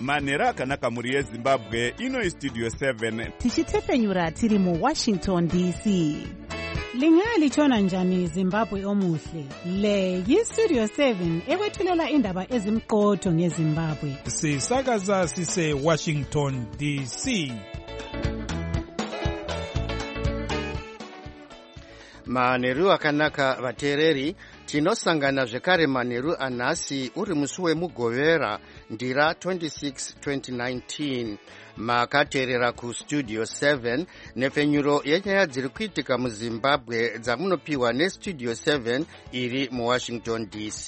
manhero akanaka mhuri yezimbabwe. Ino istudio 7 tichitefenyura tiri muWashington DC. Lingalitshona njani Zimbabwe omuhle? Le yistudio 7 ekwethulela indaba ezimqotho ngeZimbabwe. Sisakaza sise Washington DC. Manheru akanaka vateereri, tinosangana zvekare manheru anhasi uri musi wemugovera ndira 26 2019. Makateerera kustudio 7 nhefenyuro yenyaya dziri kuitika muZimbabwe dzamunopiwa nestudio 7 iri muWashington DC.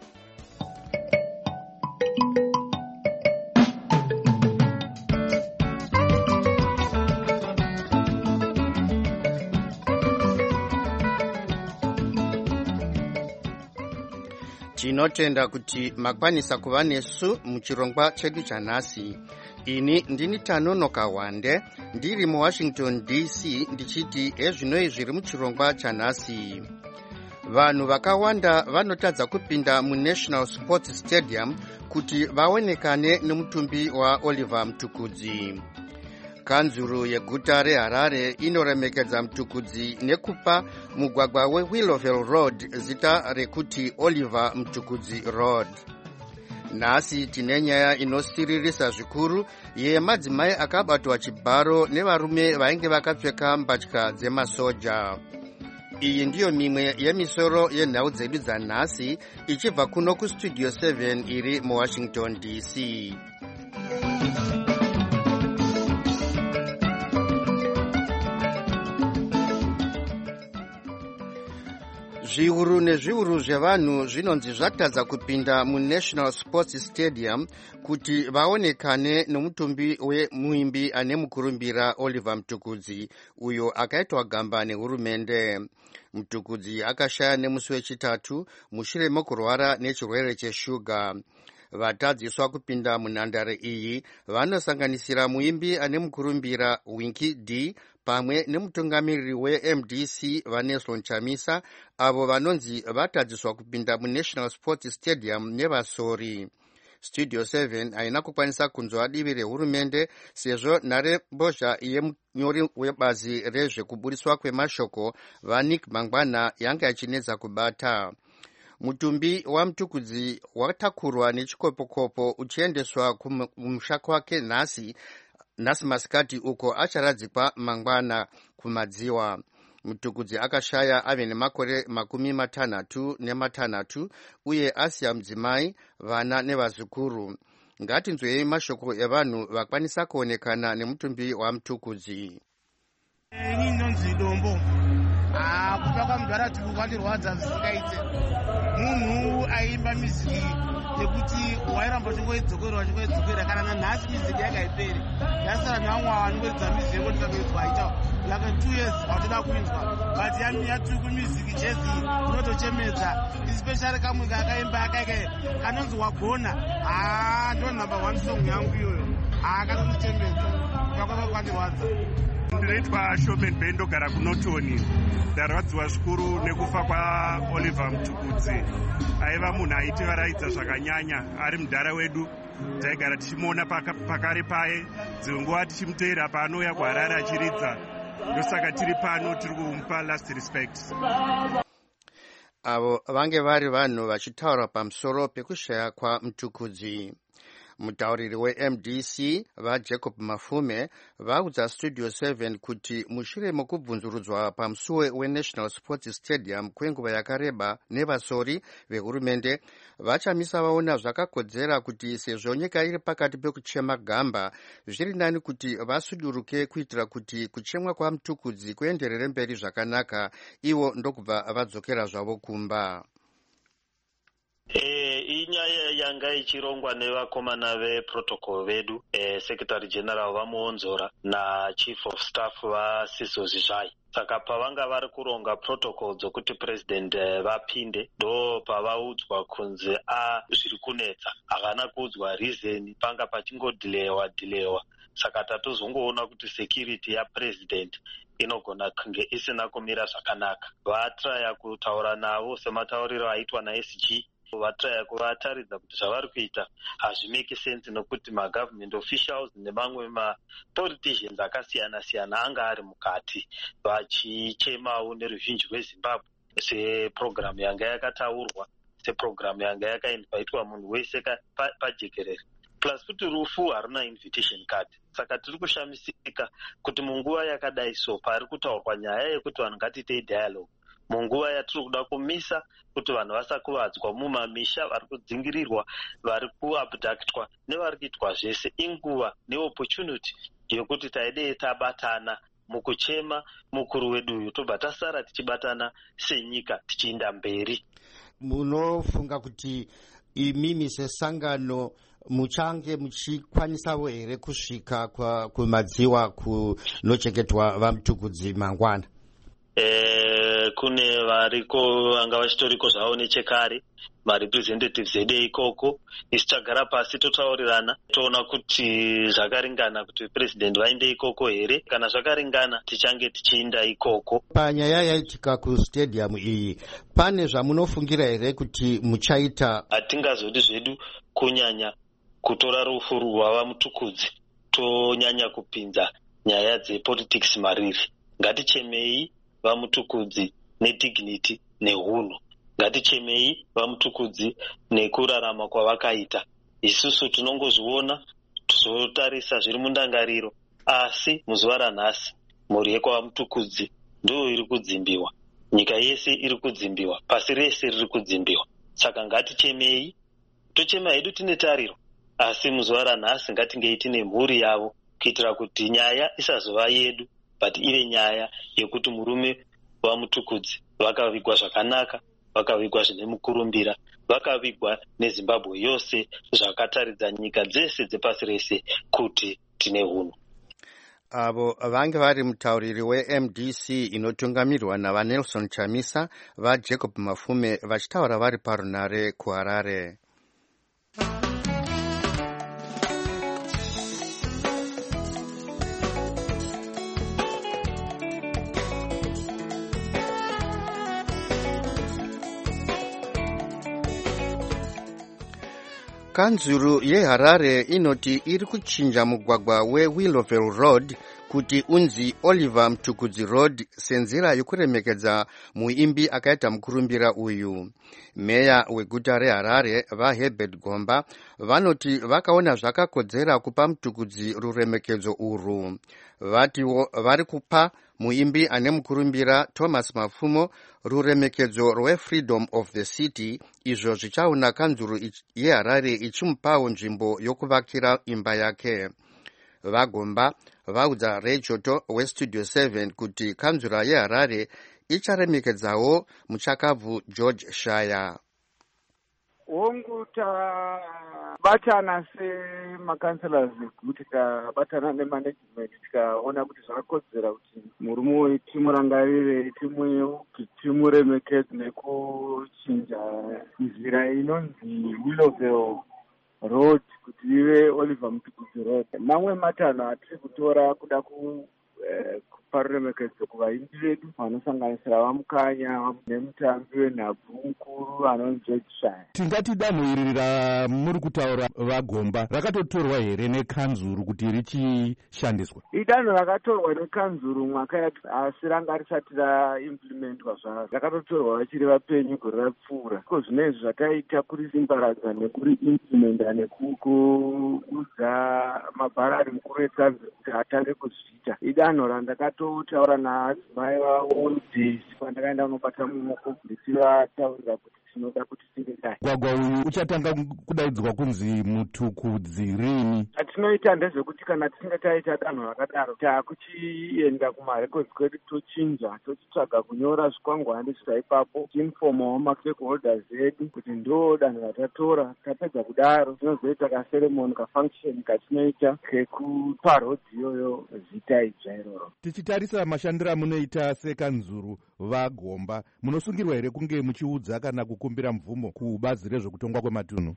Tinotenda kuti makwanisa kuva nesu muchirongwa chedu chanhasi. Ini ndini Tanonoka Wande, ndiri muWashington DC, ndichiti ezvinoi zviri muchirongwa chanhasi. Vanhu vakawanda vanotadza kupinda muNational Sports Stadium kuti vaonekane nemutumbi waOliver Mtukudzi. Kanzuru yeguta reHarare inoremekedza Mtukudzi nekupa mugwagwa weWillowville Road zita rekuti Oliver Mtukudzi Road. Nhasi tine nyaya inosiririsa zvikuru yemadzimai akabatwa chibharo nevarume vainge vakapfeka mbatya dzemasoja. Iyi ndiyo mimwe yemisoro yenhau dzedu dzanhasi ichibva kuno kustudio 7 iri muWashington DC. Zviuru nezviuru zvevanhu zvinonzi zvatadza kupinda muNational Sports Stadium kuti vaonekane nomutumbi wemuimbi ane mukurumbira Oliver Mtukudzi, uyo akaitwa gamba nehurumende. Mtukudzi akashaya nemusi wechitatu mushure mekurwara nechirwere cheshuga. Vatadziswa kupinda munhandare iyi vanosanganisira muimbi ane mukurumbira Winky D pamwe nemutungamiriri weMDC Vaneslon Chamisa, avo vanonzi vatadziswa kupinda muNational Sports Stadium nevasori. Studio 7 haina kukwanisa kunzwa divi rehurumende sezvo nharembozha yemunyori webazi rezvekubudiswa kwemashoko vaNick Mangwana yanga ichinetsa kubata. Mutumbi waMtukudzi watakurwa nechikopokopo uchiendeswa kumusha kwake nhasi masikati uko acharadzikwa mangwana kumadziwa. Mtukudzi akashaya ave nemakore 66 uye asiya mudzimai, vana nevazukuru. Ngatinzwei mashoko evanhu vakwanisa kuonekana nemutumbi waMtukudzi. Inonzi Dombo. Kupa kwamudhu arati kwandirwadza zvisikaite. Munhu aimba miziki nekuti wairamba uchingoidzokera kana nanhasi miziki yakaiperi. Yasara namwe vanongoridza miziki yekuti kakuidzwa aita like 2 years vatoda kuinzwa. But yatiri kumiziki jezi unotochemedza, especially kamwe kakaimba akaike kanonzi Wagona. Ndo number 1 song yangu iyoyo. Kanotochemedza. Kwakwa kwandirwadza. Ndinoitwa Showman Ben, ndogara kuNotoni. Ndarwadziwa zvikuru nekufa kwaOliver Mtukudzi. Aiva munhu aitivaraidza zvakanyanya ari mudhara wedu. Taigara tichimuona pakare paye, dzimwe nguva tichimuteera paanouya kuHarare achiridza. Ndosaka tiri pano tiri kumupa last respect. Avo vange vari vanhu vachitaura pamusoro pekushaya kwaMtukudzi. Mutauriri weMDC vaJacob Mafume vaudza Studio 7 kuti mushure mokubvunzurudzwa pamusuwe weNational Sports Stadium kwenguva yakareba nevasori vehurumende, vachamisa vaona zvakakodzera kuti sezvo nyika iri pakati pekuchema gamba, zviri nani kuti vasuduruke kuitira kuti kuchemwa kwaMtukudzi kuenderere mberi zvakanaka, ivo ndokubva vadzokera zvavo kumba. Inyaya yanga ichirongwa nevakomana veprotocol vedu, Secretary General vamuonzora na Chief of Staff vaSizo Zizvai. Saka pavanga vari kuronga protocol dzokuti president vapinde, ndo pavaudzwa kunzi zviri kunetsa. Havana kuudzwa reason, panga pachingodhilewa. Saka tatozongoona kuti security yapresident inogona kunge isina kumira zvakanaka. Vatraya kutaura navo sematauriro aitwa naSG vatraya kuvataridza kuti zvavari kuita hazvimeki sense, nokuti magovernment officials nemamwe mapoliticians akasiyana-siyana anga ari mukati vachichemawo neruzhinji rwezimbabwe sepurogiramu yanga yakataurwa, sepurogiramu yanga yakaitwa munhu wese pajekerere. Plus kuti rufu haruna invitation card. Saka tiri kushamisika kuti munguva yakadai so pari kutaurwa nyaya yekuti vanhu ngatiitei dialogue, munguva yatiri kuda kumisa kuti vanhu vasakuvadzwa mumamisha, vari kudzingirirwa, vari kuabductwa nevari kuitwa zvese, inguva neopportunity yokuti taidei tabatana mukuchema mukuru wedu uyu, tobva tasara tichibatana senyika tichienda mberi. Munofunga kuti imimi sesangano muchange muchikwanisawo here kusvika kumadziwa kunochengetwa vaMutukudzi mangwana? Kune variko vanga vachitoriko zvavo nechekare, marepresentatives edu ikoko. Isu tagara pasi totaurirana, toona kuti zvakaringana kuti president vaende ikoko here. Kana zvakaringana tichange tichienda ikoko. Panyaya yaitika kustadium iyi, pane zvamunofungira here kuti muchaita? Hatingazodi zvedu kunyanya kutora rufu rwavaMutukudzi tonyanya kupinza nyaya dzepolitics mariri. Ngatichemei vaMutukudzi nedignity neunhu. Ngatichemei vaMutukudzi nekurarama kwavakaita. Isusu tinongozviona, tizotarisa zviri mundangariro, asi muzuva ranhasi mhuri yekwavaMutukudzi ndiyo iri kudzimbiwa, nyika yese iri kudzimbiwa, pasi rese riri kudzimbiwa. Saka ngatichemei, tochema hedu tine tariro, asi muzuva ranhasi ngatingei tine mhuri yavo, kuitira kuti nyaya isazova yedu but ive nyaya yekuti murume vaMutukudzi vakavigwa zvakanaka, vakavigwa zvine mukurumbira, vakavigwa neZimbabwe yose, zvakataridza nyika dzese dzepasi rese kuti tine hunhu. Avo vange vari mutauriri weMDC inotungamirwa navaNelson Chamisa, vaJacob Mafume vachitaura vari parunare kuHarare. Kanzuru yeHarare inoti iri kuchinja mugwagwa weWillowville Road kuti unzi Oliver Mtukudzi Road senzira yokuremekedza muimbi akaita mukurumbira uyu. Meya weguta reHarare vaHerbert Gomba vanoti vakaona zvakakodzera kupa Mtukudzi ruremekedzo urwu. Vatiwo vari kupa muimbi ane mukurumbira Thomas Mapfumo ruremekedzo rweFreedom of the City, izvo zvichaona kanzuru yeHarare ichimupawo nzvimbo yokuvakira imba yake. Vagomba vaudza Rechoto weStudio 7 kuti kanzura yeHarare icharemekedzawo muchakabvu George Shaya. Hongu tabatana semakanselas kuti tikabatana nemanagement tikaona kuti zvakakodzera kuti murume uyu timurangarire, timuyeuke, timuremekedze nekuchinja nzira inonzi Willowville Road kuti ive Oliver Mtukudzi Road. Mamwe matanho atiri kutora kuda kupa ruremekedzo kuvaimbi vedu vanosanganisira vaMukanya nemutambi wenhabvu mukuru anonzi George Shaya. Tingati danho iri muri kutaura vaGomba rakatotorwa here nekanzuru kuti richishandiswa? Idanho rakatorwa nekanzuru mwaka yati, asi ranga risati raimplementwa zvaro. Rakatotorwa vachiri vapenyu gore rapfuura. Ko zvinezvi zvataita kuri simbaradza nekuri implementa nekuudza mabharari mukuru wekanzuru kuti atange kuzviita. Idanho randakatotaura naadzimai vavo Daisy pandakaenda kunobata muoko ndichivataurira kuti tinoda kuti tingedai. Mugwagwa uyu uchatanga kudaidzwa kunzi Mutukudzi rini? Atinoita ndezvekuti kana tisinga taita danho rakadaro takuchienda kumarecords kwedu tochinja, tochitsvaga kunyora zvikwangwani zvaipapo, tiinfomawo mastakeholders edu kuti ndo danho ratatora. Tapedza kudaro tinozoita kaseremoni kafunction katinoita kekupa rodzi iyoyo zita idzva iroro. Tichitarisa mashandiro amunoita sekanzuru vaGomba, munosungirwa here kunge muchiudza kana kukumbira mvumo kubazi rezvekutongwa kwematunhu?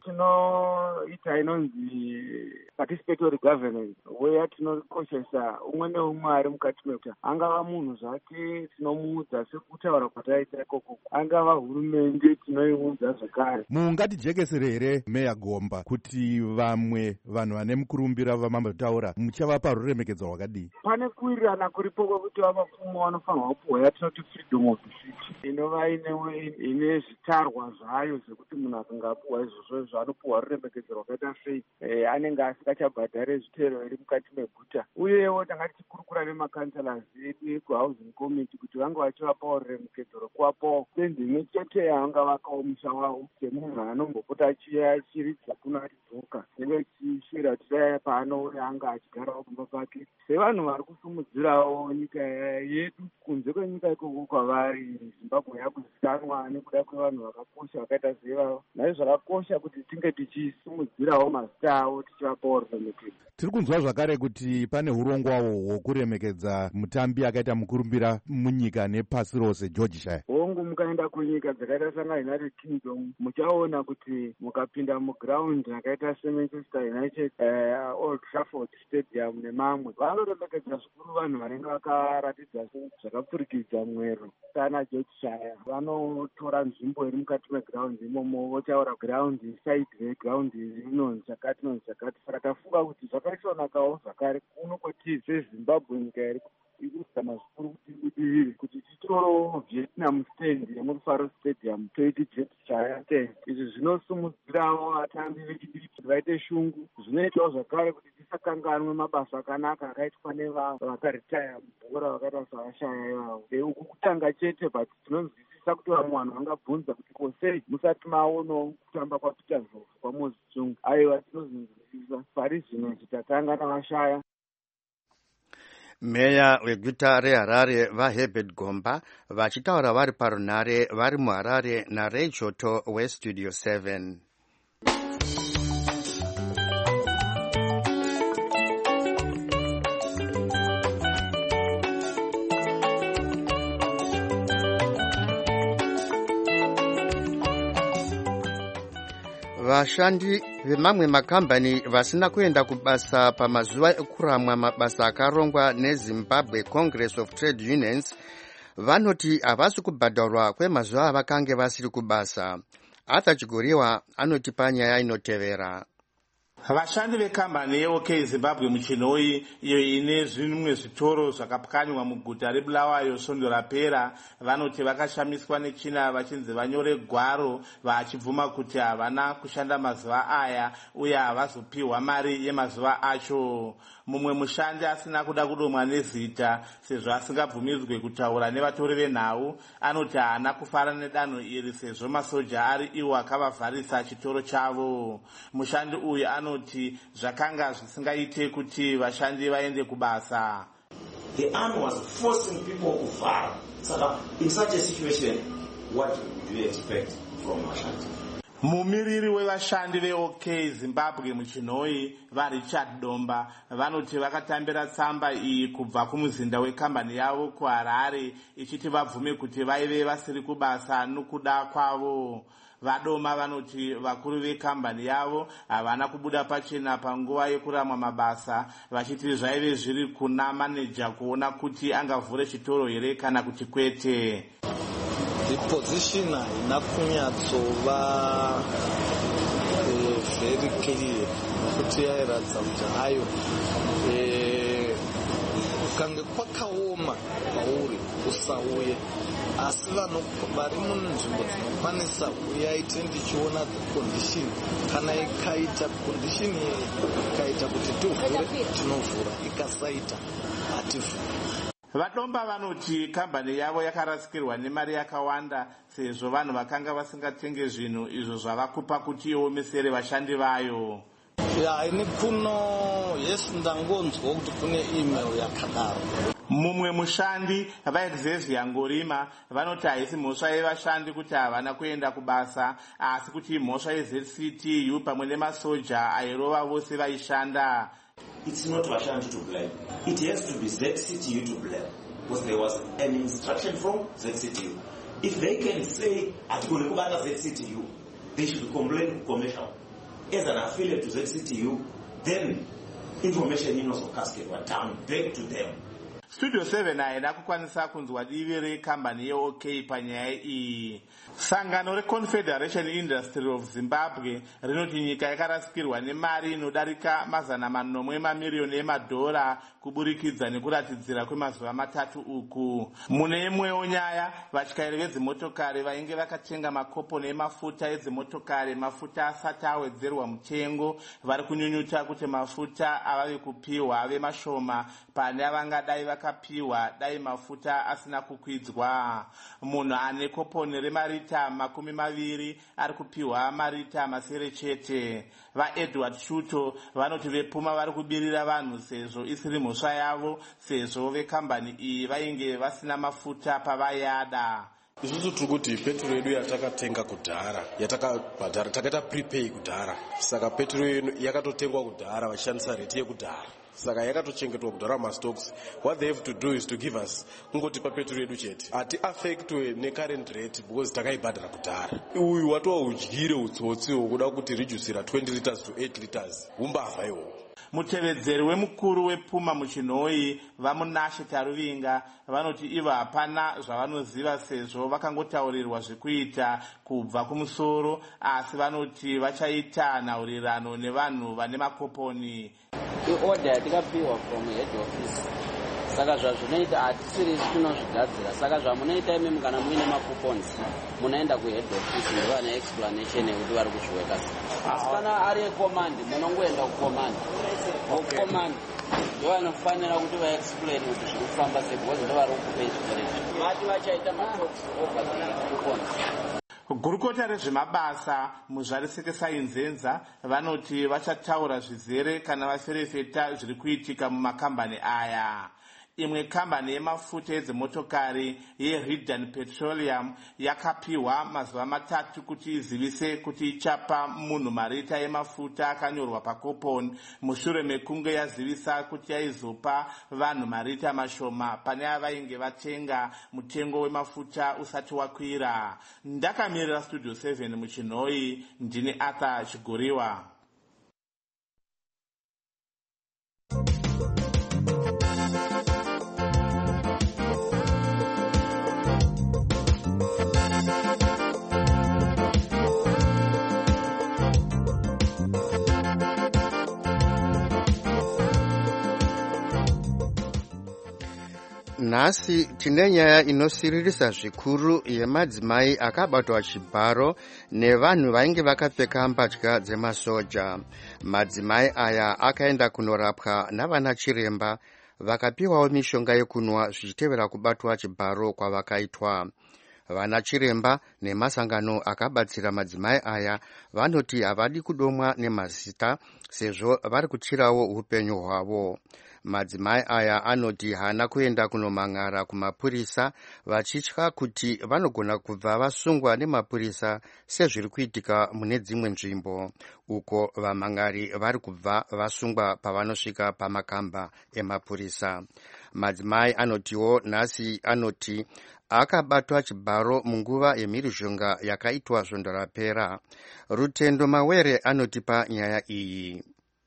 Tinoita inonzi participatory governance, where tinokoshesa umwe neumwe ari mukati meguta, angava munhu zvake tinomuudza sekutaura kwataita ikoko, angava hurumende tinoiudza zvakare. Mungatijekesere here Meya Gomba kuti vamwe vanhu vane mukurumbira vamambotaura muchavapa ruremekedzo rwakadii? Pane kuwirirana kuripo kwekuti vamapfumo vanofanirwa kupiwa yatinoti freedom of speech, inova ine zvitarwa zvayo zvekuti munhu akangapiwa izvozvo zvaanopiwa ruremekedzo rwakaita sei, anenge asingachabhadhare zvitero iri mukati meguta. Uyewo tanga tichikurukura nemakanselas edu kuhousing committee kuti vange vachivapawo ruremekedzo rwekuvapawo sendi imwe chete yavangavakawo musha wavo semunhu anombopota achiridza kuno achidzoka, nenge tichishuwira kuti dai paanouya anga achigarawo kumba kwake. Sevanhu vari kusumudzirawo nyika yedu kunze kwenyika ikoko kwavari, Zimbabwe yakuzikanwa nekuda kwevanhu vakakosha vakaita sevavo. Naizvo zvakakosha kuti tinge tichisumudzirawo mazita avo tichivapawo ruremekedzo. Tiri kunzwa zvakare kuti pane urongwawo hwokuremekedza mutambi akaita mukurumbira munyika nepasi rose, George Shaya. Hongu, mukaenda kunyika dzakaita sanga United Kingdom muchaona kuti mukapinda muground akaita seManchester United, Old Trafford Stadium nemamwe, vanoremekedza zvikuru vanhu vanenge vakaratidza zvakapfurikidza mwero. Kana George Shaya vanotora nzvimbo iri mukati meground imomo, votaura ground side reground inonzi zvakati nonzi zvakati. Saka tafunga kuti zvakaisonakawo zvakare kuno kwatiri seZimbabwe, nyika iri kuitama zvikuru kuti ibudirire, kuti titorowo Vietnam stand yemufaro stadium toiti George Shaya stand. Izvi zvinosumudzirawo vatambi vechidiki vaite shungu, zvinoitawo zvakare kuti tisakanganwe mabasa akanaka akaitwa nevakaritaya mubhora vakaita savashaya ivavo. Uku kutanga chete, but tinonzwisisa kuti vamwe vanhu vangabvunza kuti kosei musati maonawo kutamba kwaPeter Ndlovu kwaMoses Chungu. Aiwa, tinozvinzwisisa. Pari zvino titatanga navashaya. Meya weguta reHarare vaHerbert Gomba vachitaura vari parunhare vari muHarare naRay Choto weStudio 7. Vashandi vemamwe makambani vasina kuenda kubasa pamazuva ekuramwa mabasa akarongwa neZimbabwe Congress of Trade Unions vanoti havasi kubhadharwa kwemazuva avakange vasiri kubasa. Arthur Chigoriwa anoti panyaya inotevera. Vashandi vekambani yeOK Zimbabwe Muchinoi, iyo ine zvimwe zvitoro zvakapwanywa muguta reBulawayo svondo rapera, vanoti vakashamiswa nechina vachinzi vanyore gwaro vachibvuma kuti havana kushanda mazuva aya uye havazopiwa mari yemazuva acho. Mumwe mushandi asina kuda kudomwa nezita sezvo asingabvumidzwe kutaura nevatori venhau, anoti haana kufara nedanho iri sezvo masoja ari iwo akavavharisa chitoro chavo. Mushandi uyu anoti zvakanga zvisingaite kuti vashandi vaende kubasa. The army was forcing people to fire. So in such a situation, what do you expect from vashandi? Mumiriri wevashandi veOK Zimbabwe Muchinoi vaRichard Domba vanoti vakatambira tsamba iyi kubva kumuzinda wekambani yavo kuHarare ichiti vabvume kuti vaive vasiri kubasa nokuda kwavo. Vadoma vanoti vakuru vekambani yavo havana kubuda pachena panguva yekuramwa mabasa, vachiti zvaive zviri kuna maneja kuona kuti angavhure chitoro here kana kuti kwete. The position haina kunyatsova very clear kuti yairatidza kuti hayo kange kwakaoma pauri usauye, asi vari munzvimbo dzinokwanisa uyaite ndichiona condition, kana ikaita condition ikaita kuti tivhure tinovhura, ikasaita hativhuri. Vadomba vanoti kambani yavo yakarasikirwa nemari yakawanda sezvo vanhu vakanga vasingatenge zvinhu izvo zvavakupa kuti iomesere vashandi vayo. Ini kuno yes ndangonzwa kuti kune email yakadaro. Mumwe mushandi vaXavier Ngorima vanoti haisi mhosva yevashandi kuti havana kuenda kubasa, asi kuti mhosva yeZCTU pamwe nemasoja airova vose vaishanda. It's not Vashandi to blame. It has to be ZCTU to blame, because there was an instruction from ZCTU If they can say, ZCTU, they should complain to commercial. As an affiliate to ZCTU, then information in also cascade were down back to them. Studio 7 haina kukwanisa kunzwa divi rekambani yeOK panyaya iyi. Sangano reConfederation Industry of Zimbabwe rinoti nyika yakarasikirwa nemari inodarika $400 mamiliyoni emadhora kuburikidza nekuratidzira kwemazuva 3 uku. Mune imwewo nyaya, vatyairi vedzimotokari vainge vakatenga makoponi emafuta edzimotokari mafuta asati awedzerwa mutengo vari kunyunyuta kuti mafuta avave kupiwa ave mashoma pane avangadai vakapiwa dai mafuta asina kukwidzwa. Munhu ane koponi remarita 20 ari kupiwa marita 9 chete. VaEdward Shuto vanoti vepfuma vari kubirira vanhu sezvo isiri mhosva yavo, sezvo vekambani iyi vainge vasina mafuta pavayada. Isusu tiri kuti petrol yedu yatakatenga kudhara, yatakabhadhara, takaita prepay kudhara. Saka petrol yedu yakatotengwa kudhara vachishandisa rate yekudhara. Saka yakatochengetwa kudhara mastocks. What they have to do is to give us kungotipa petrol yedu chete. Ati affectwe necurrent rate because takaibhadhara kudhara. Uyu watova udyire utsotsi hwokuda kuti reducira 20 liters to 8 liters. Umbavha iwo. Mutevedzeri wemukuru wepfuma muchinhoyi vamunashe Taruvinga vanoti ivo hapana zvavanoziva sezvo vakangotaurirwa zvekuita kubva kumusoro, asi vanoti vachaita nhaurirano nevanhu vane makoponi. Order yatikapiwa from head office. Saka zvazvinoita hatisiri kunozvigadzira. Saka zvamunoita imi kana muine makupons munoenda kuhead office ndovane explanation yekuti vari kuzviweka sei. Asi kana ari command munongoenda kucommand. Command ndovanofanira kuti vaexplain kuti zviri kufamba sei because ndovari kukupa information. Vati vachaita matalks over the coupons. Gurukota rezvemabasa muzvariseke sainzenza vanoti vachataura zvizere kana vaferefeta zviri kuitika mumakambani aya. Imwe kambani yemafuta edzimotokari yeRedan Petroleum yakapiwa mazuva 3 kuti izivise kuti ichapa munhu marita emafuta akanyorwa pakoponi mushure mekunge yazivisa kuti yaizopa vanhu marita mashoma pane avainge vatenga mutengo wemafuta usati wakwira. Ndakamirira Studio 7 muchinhoyi, ndini Arthur Chigoriwa. Nhasi tine nyaya inosiririsa zvikuru yemadzimai akabatwa chibharo nevanhu vainge vakapfeka mbatya dzemasoja. Madzimai aya akaenda kunorapwa navana chiremba vakapiwawo mishonga yekunwa zvichitevera kubatwa chibharo kwavakaitwa. Vana chiremba nemasangano akabatsira madzimai aya vanoti havadi kudomwa nemazita sezvo vari kuchirawo upenyu hwavo. Madzimai aya anoti hana kuenda kunomang'ara kumapurisa vachitya kuti vanogona kubva vasungwa nemapurisa sezviri kuitika mune dzimwe nzvimbo uko vamang'ari vari kubva vasungwa pavanosvika pamakamba emapurisa. Madzimai anotiwo nhasi anoti akabatwa chibharo munguva yemhirizhonga yakaitwa svondo rapera. Rutendo Mawere anotipa nyaya iyi.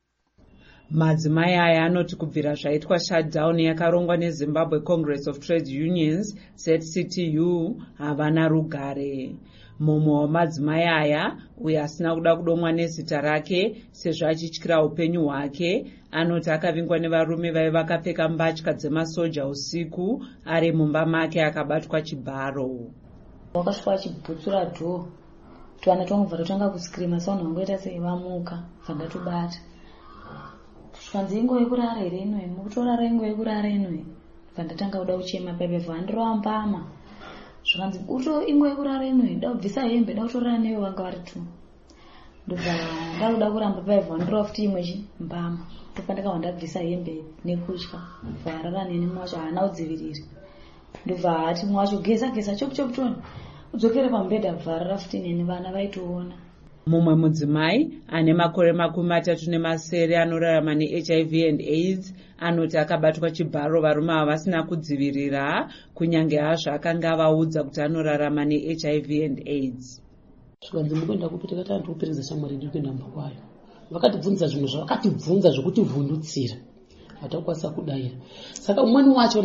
Madzimai aya anoti kubvira zvaitwa shutdown yakarongwa neZimbabwe Congress of Trade Unions ZCTU havana rugare. Mumwe wamadzimai aya uye asina kuda kudomwa nezita rake sezvo achityira upenyu hwake anoti akavingwa nevarume vaiva vakapfeka mbatya dzemasoja usiku ari mumba make akabatwa chibharo. Wakasvika achibhutsura dhoo twana twangobva totanga kusikirima saunhu wangoita sei vamuka vandatobata zvanzi ingo yekurara here inoi mukutorara ingo yekurara inoi vandatanga kuda kuchema paipevha ndiroambama zvakanzi uto ingo yekurara inoi da kubvisa hembe da kutorara neyo vanga vari tu ndobva ndakuda kuramba paivha ndiro futi imwe mbama topandika ndabvisa hembe nekutya varara neni mwacho haana kudzivirira ndobva hati mwacho geza chokuchokutoni udzokere pambedha bvarara futi neni vana vaitoona Mumwe mudzimai ane makore 37 anorarama neHIV and AIDS anoti akabatwa chibharo varume havasina kudzivirira kunyange hazvo akanga avaudza kuti anorarama neHIV and AIDS. Zvikanzi mukuenda kupi tikati antu kuperedza shamwari ndiri kuenda mba kwayo. Vakatibvunza zvinhu zvavakatibvunza zvokutivhundutsira. Hatakwanisa kudayira. Saka umweni wacho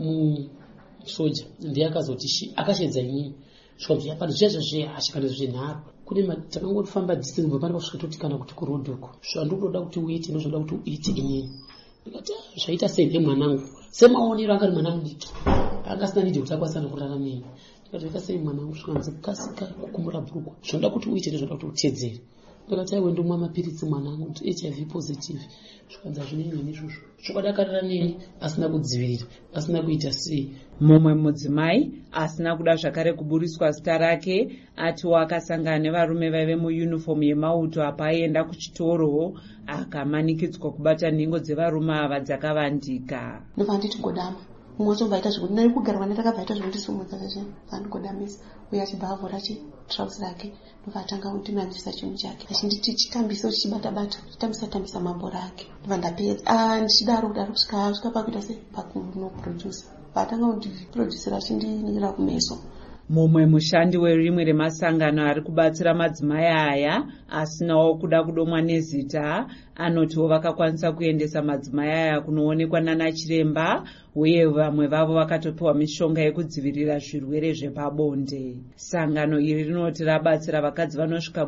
soja ndiye akazoti akashedza inini. Zvikanzi yapano zvezvezve ashikana zvenharo. Kune takangofamba distance mubva kusvika toti kana kuti kurodhoko. Zvandinoda kuti uite ndozvoda kuti uite inini. Ndikati zvaita sei nemwanangu. Semaonero anga ari mwanangu dito. Akasina nidi kuti akwanisa kurarama neni. Ndikati sei mwanangu zvikanzi kasika kukumura bhuku. Zvinoda kuti uite ndozvoda kuti uteedzere. Ndikati aiwe ndomwa mapiritsi mwanangu kuti HIV positive. Zvikanzi hazvinei nezvozvo. Zvakadakarira neni asina kudzivirira, asina kuita sei. Mumwe mudzimai asina kuda zvakare kuburiswa zita rake atiwo akasangana nevarume vaive muyunifomu yemauto apa aienda kuchitoro akamanikidzwa kubata nhengo dzevarume ava dzakavandika. Ndobva nditi godama umwe wacho vaita zvekuti nari kugarwa netakabvaita zvekutisumudza zveshe vandigodamisa uye achibva avhura chitrausi rake ndobva atanga kundinanzvisa chinhu chake achinditi chitambisa uchichibata-bata chitambisa mabhora ake ndobva ndapedza ndichidaro kudaro kusvika pakuita se pakunoprodusa patanga kundiproducera achindinira kumeso. Mumwe mushandi werimwe remasangano ari kubatsira madzimai aya asinawo kuda kudomwa nezita anotiwo vakakwanisa kuendesa madzimai aya kunoonekwa nana chiremba uye vamwe vavo vakatopiwa mishonga yekudzivirira zvirwere zvepabonde. Sangano iri rinoti rabatsira vakadzi vanosvika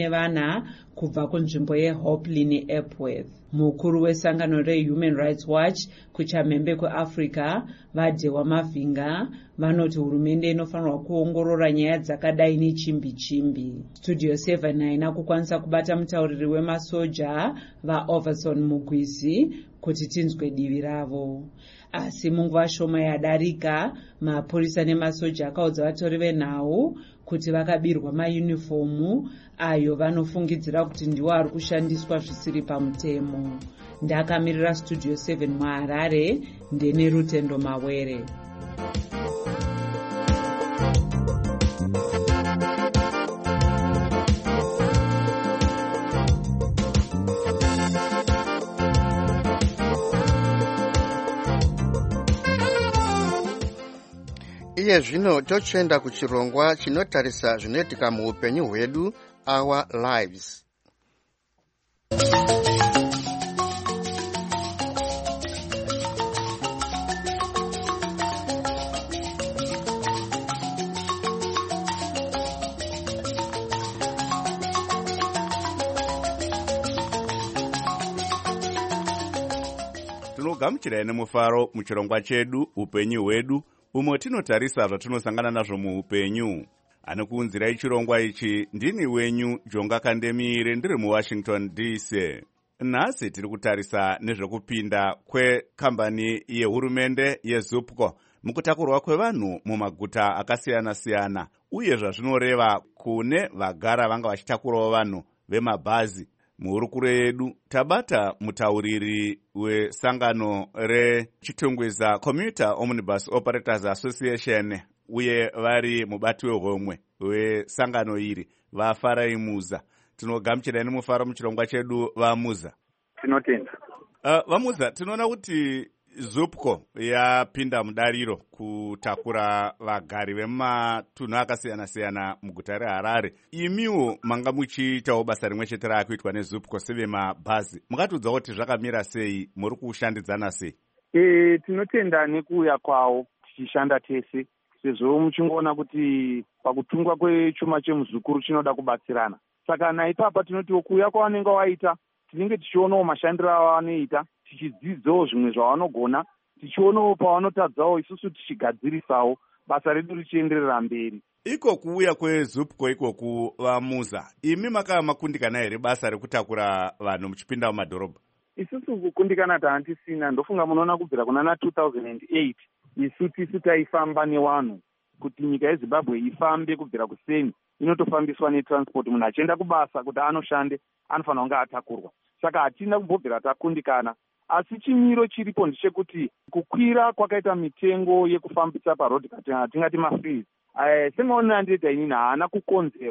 14 kubva kunzvimbo yeHopley neEpworth. Mukuru wesangano reHuman Rights Watch kuchamhembe kweAfrica vaDhewa Mavhinga vanoti hurumende inofanirwa kuongorora nyaya dzakadai nechimbi-chimbi. Studio 7 haina kukwanisa kubata mutauriri wemasoja vaOverson Mugwisi kuti tinzwe divi ravo. Asi munguva shoma yadarika mapurisa nemasoja akaudza vatori venhau kuti vakabirwa mayunifomu ayo vanofungidzira kuti ndiwo ari kushandiswa zvisiri pamutemo. Ndakamirira Studio 7 muHarare ndene Rutendo Mawere. Iye zvino tochenda kuchirongwa chinotarisa zvinoitika muupenyu hwedu, Our Lives. Tinogamuchirai nemufaro muchirongwa chedu upenyu hwedu, umwe tinotarisa zvatinosangana nazvo muupenyu. Anokuunzirai chirongwa ichi ndini wenyu Jonga Kandemire ndiri muWashington DC. Nhasi tiri kutarisa nezvekupinda kwekambani yehurumende yeZupco mukutakurwa kwevanhu mumaguta akasiyana-siyana uye zvazvinoreva kune vagara vanga vachitakurawo vanhu vemabhazi. Muhurukuro yedu tabata mutauriri wesangano rechitungwiza Commuter Omnibus Operators Association uye vari mubati wehomwe wesangano iri, vaFarai Muza. Tinogamuchirai nemufaro muchirongwa chedu, vaMuza. Tinotenda. VaMuza, tinoona kuti Zupco yapinda mudariro kutakura vagari vematunhu akasiyana-siyana muguta reHarare. Imiwo manga muchiitawo basa rimwe chete rakuitwa neZupco sevemabhazi. Mungatiudzawo kuti zvakamira sei, muri kushandidzana sei? Tinotenda nekuuya kwawo tichishanda tese, sezvo muchingoona kuti pakutungwa kwechuma chemuzukuru chinoda kubatsirana. Saka naipapa tinotiwo kuuya kwavanenge waita tinenge tichionawo mashandiro avanoita, tichidzidzawo zvimwe zvavanogona, tichionawo pavanotadzawo, isusu tichigadzirisawo basa redu richienderera mberi. Iko kuuya kweZupco ikoku, vaMuza, imi makava makundikana here basa rekutakura vanhu muchipinda mumadhorobha? Isusu kukundikana taantisina. Ndofunga munoona kubvira kuna 2008 isu tisu taifamba nevanhu kuti nyika yeZimbabwe ifambe kubvira kuseni inotofambiswa netransport. Munhu achienda kubasa kuti anoshande anofanira kunge atakurwa. Saka hatina kumbobvira takundikana, asi chimiro chiripo ndechekuti kukwira kwakaita mitengo yekufambisa parodhi tingati mafees. Semaonera ndiyeta inini haana kukonzerwa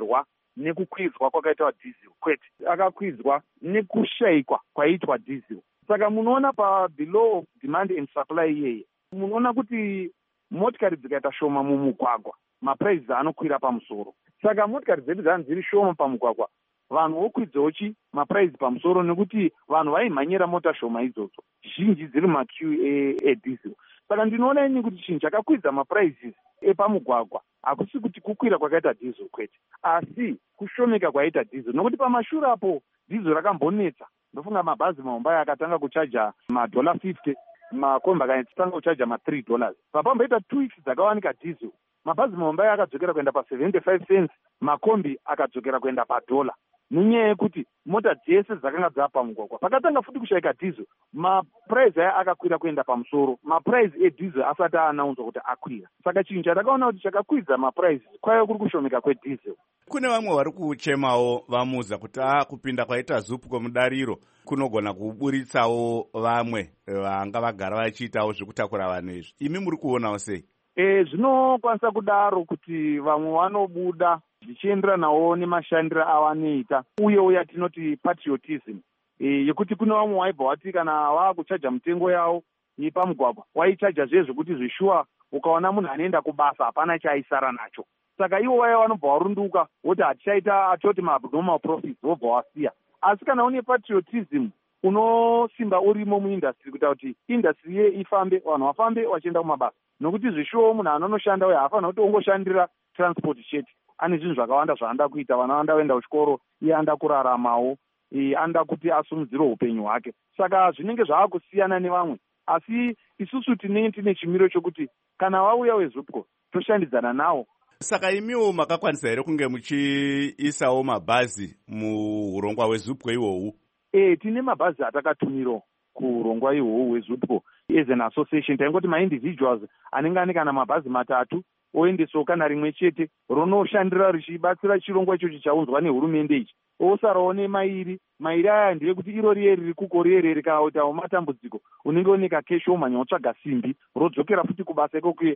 nekukwidzwa kwakaitwa diesel, kwete, akakwidzwa nekushayikwa kwaitwa diesel. Saka munoona the law of demand and supply iyeye, munoona kuti motikari dzikaita shoma mumugwagwa, mapuraises anokwira pamusoro. Saka motikari dzedu dzanzi dziri shoma pamugwagwa, vanhu vokwidzawo mapuraizi pamusoro nekuti vanhu vaimhanyira mota shoma idzodzo, zhinji dziri maqueue ediesel. Saka ndinoona ini kuti chinhu chakakwidza mapuraises epamugwagwa hakusi kuti kukwira kwakaita diesel kwete, asi kushomeka kwaita diesel, nokuti pamashure apo diesel rakambonetsa. Ndofunga mabhazi mahombai akatanga kuchaja $50, makombi akatanga kuchaja $3. Papamboita 2 weeks dzakawanika diesel, mabhazi mahombai akadzokera kuenda pa75 cents, makombi akadzokera kuenda $1. Nenyaya yekuti mota dzese dzakanga dzapa mugwagwa. Pakatanga futi kushayika diesel, mapuraizi aya akakwira kuenda pamusoro, mapuraizi ediesel asati aanaunzwa kuti akwira. Saka chinhu chatakaona kuti chakakwidza mapuraizi kwaiva kuri kushomeka kwediesel. Kune vamwe vari kuchemawo vamuudza kuti kupinda kwaita ZUPCO mudariro kunogona kuburitsawo vamwe vanga vagara vachiitawo zvekutakura vanhu izvi. Imi muri kuonawo sei? Zvinokwanisa kudaro kuti vamwe vanobuda zvichienderanawo nemashandiro avanoita, uyewo yatinoti patriotism, yekuti kuna vamwe waibva wati kana vakuchaja mitengo yavo pamugwagwa waichaja zvezvekuti zvishuwa ukaona munhu anoenda kubasa hapana chaaisara nacho. Saka ivo vaya vanobva varunduka voti hatichaita atoti maabnormal profits, vobva wasiya. Asi kana une patriotism unosimba urimo muindastry kuita kuti indastry ye ifambe, vanhu vafambe vachienda kumabasa, nokuti zvishuwa munhu anonoshanda uye haafanira kuti ongoshandira transport chete. Ane zvinhu zvakawanda zvaanoda kuita, vana vanoda kuenda kuchikoro, iye anoda kuraramawo, anoda kuti asumudzire upenyu hwake. Saka zvinenge zvaakusiyana nevamwe, asi isusu tinenge tine chimiro chokuti kana vauya weZUPCO toshandidzana nawo. Saka imiwo makakwanisa here kunge muchiisawo mabhazi muurongwa hweZUPCO ihwohwu? Tine mabhazi atakatumirawo kuurongwa ihwohwu hweZUPCO as an association. Taingoti ma-individuals anenge ane kana mabhazi 3 oendesawo kana rimwe chete ronoshandira richibatsira chirongwa ichochi chaunzwa nehurumende ichi. Osarawo nemairi aya ndeyekuti iro riye riri kukoriere rikaitawo matambudziko unenge oneka kesho umhanya wotsvaga simbi rodzokera futi kubasa ikokuye,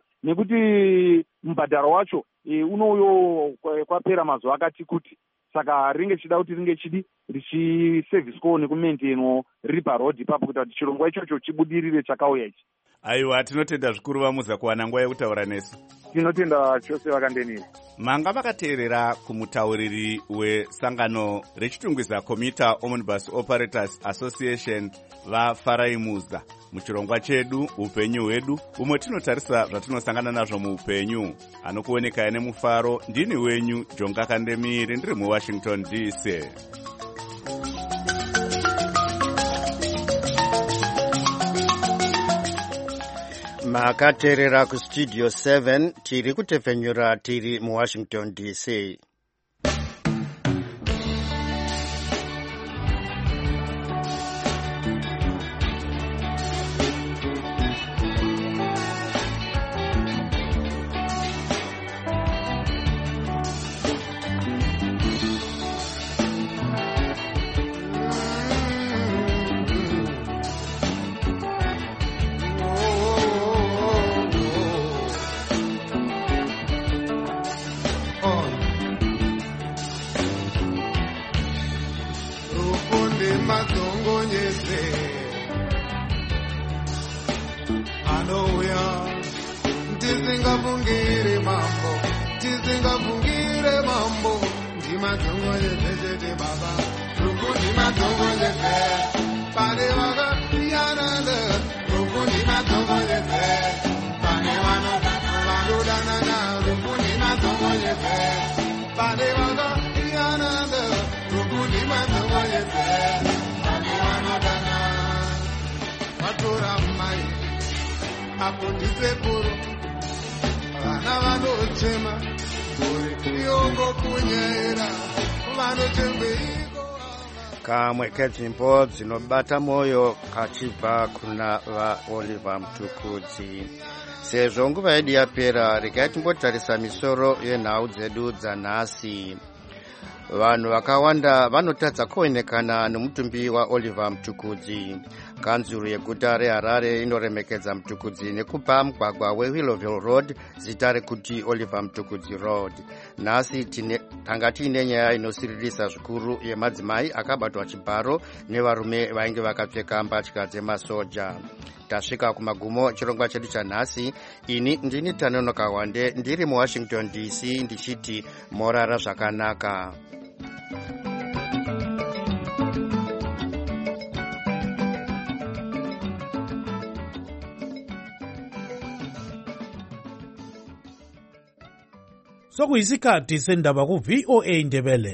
nekuti mubhadharo wacho unouyo kwapera mazuva akati kuti. Saka ringe chida kuti ringe richiserviswawo nekumaintainwawo riri parodhi ipapo kuita kuti chirongwa ichocho chibudirire chakauya ichi. Aiwa, tinotenda zvikuru vamuza kuwana nguva yekutaura nesu. Tinotenda chose vakandeniri. Manga vakateerera kumutauriri wesangano rechitungwiza Commuter Omnibus Operators Association vaFarai Muza muchirongwa chedu upenyu hwedu, umwe tinotarisa zvatinosangana nazvo muupenyu. Anokuoneka nemufaro, ndini wenyu Jonga Kandemiri, ndiri muWashington DC. Makateerera kustudio 7 tiri kutepfenyura tiri muWashington DC. Kamwe kedzimbo dzinobata moyo kachibva kuna vaOliver Mtukudzi. Sezvo nguva yedu yapera, regai timbotarisa misoro yenhau dzedu dzanhasi. vanhu vakawanda vanotadza kuonekana nemutumbi waOliver Mtukudzi. Kanzuru yeguta reHarare inoremekedza Mtukudzi nekupa mugwagwa weWillowville Road zita rekuti Oliver Mtukudzi Road. Nhasi tanga tiine nyaya inosiririsa zvikuru yemadzimai akabatwa chibharo nevarume vainge vakapfeka mbatya dzemasoja. Tasvika kumagumo chirongwa chedu chanhasi. Ini ndini Tanonoka Wande ndiri muWashington DC ndichiti morara zvakanaka. Sokuyisikhathi sendaba ku VOA Ndebele.